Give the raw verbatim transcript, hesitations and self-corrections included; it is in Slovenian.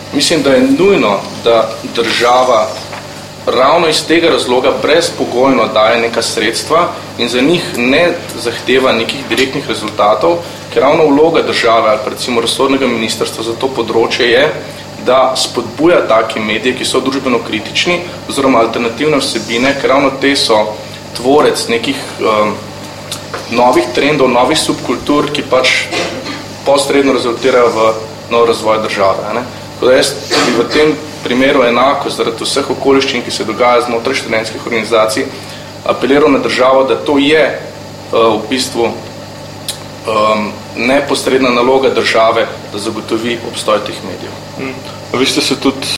mislim, da je nujno, da država ravno iz tega razloga brezpogojno daje neka sredstva in za njih ne zahteva nekih direktnih rezultatov, ker ravno vloga države ali pa recimo resornega ministrstva za to področje je, da spodbuja take medije, ki so družbeno kritični oziroma alternativne vsebine, ker ravno te so tvorec nekih um, novih trendov, novih subkultur, ki pač posredno rezultirajo v nov razvoj države. Ne? Tako da jaz bi v tem primeru enako, zaradi vseh okoliščin, ki se dogaja znotraj študentskih organizacij, apeliral na državo, da to je uh, v bistvu um, neposredna naloga države, da zagotovi obstoj teh medijev. Hmm. Vi ste se tudi